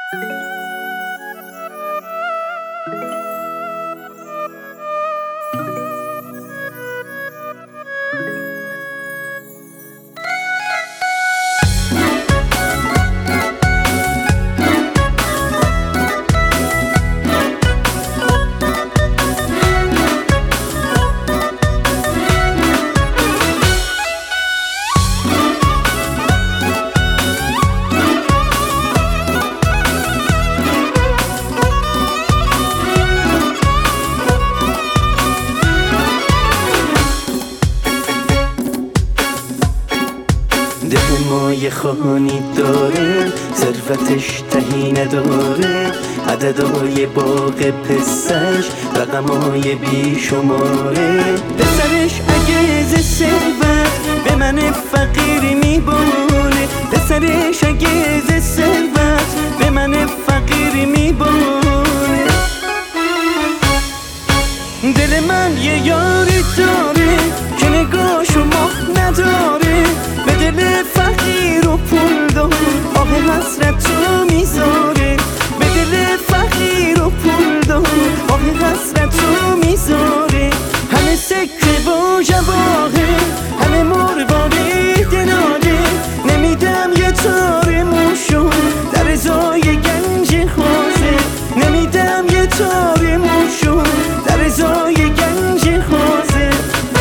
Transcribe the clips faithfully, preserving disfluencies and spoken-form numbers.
دل ما یه خانی داره، ثروتش تهی نداره، عددهای باغ پسش رقمهای بی شماره. پسرش اگه ز ثروت به من فقیر میباره، پسرش اگه ز ثروت به من فقیر میباره. دل من یه یاری داره که نگاهشو ماه نداره، به دل فقیر و پول دار آه حسرت تو میذاره، به دل فقیر و پول دار آه حسرت تو میذاره. همه سکه و جواهر، همه مرواری دلاله، نمیدم یه تار موشو در ازای گنج حاضر، نمیدم یه تار موشو در ازای گنج حاضر.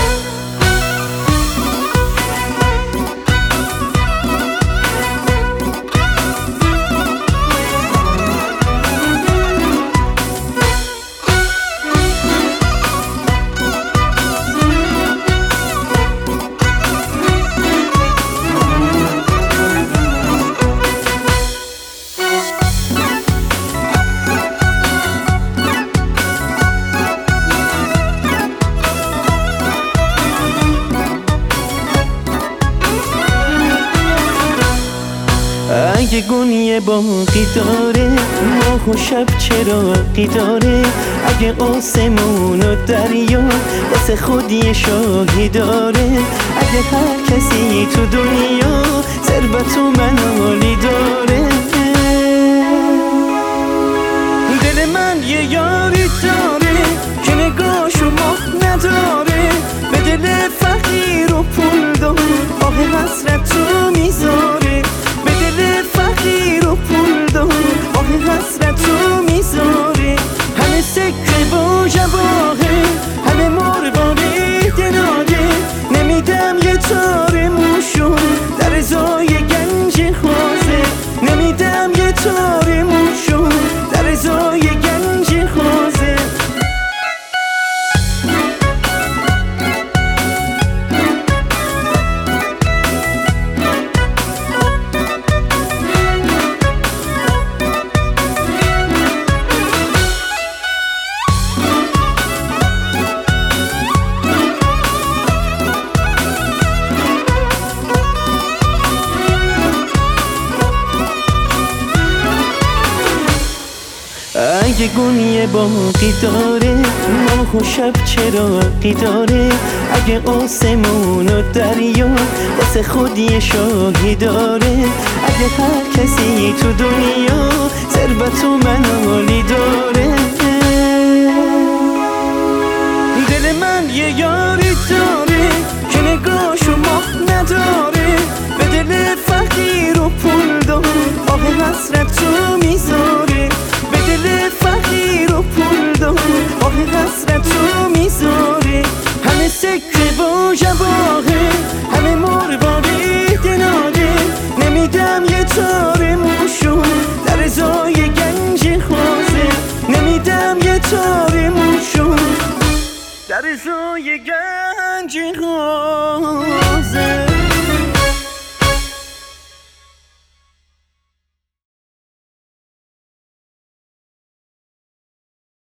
اگه گونی باقی داره، ماه و شب چراغی داره، اگه آسمون و دریا واسه خودی شاهی داره، اگه هر کسی تو دنیا ثروت و منالی داره. دل من یه یاری داره که نگاهشو ماه نداره، به دل فقیر و پول دار آه حسرت تو میذاره، به دل فقیر و پول دار آه حسرت تو میذاره. همه سکه و جواهر، همه مرواری دلاله، نمیدم یه تار موشو در ازای گنج حاضر، نمیدم یه تار موشو در ازای گنج حاضر. اگه گونی باقی داره، ماه و شب چراغی داره، اگه آسمون و دریا واسه خودی شاهی داره، اگه هر کسی تو دنیا ثروت و منالی داره. دل من یه یاری داره که نگاهشو ماه نداره، به دل فقیر و پول دار آه حسرت تو میذاره، به دل فقیر و پول دار آه حسرت تو میذاره. همه سکه و جواهر، همه مرواری دلاله، نمیدم یه تار موشو در ازای گنج حاضر، نمیدم یه تار موشو در ازای گنج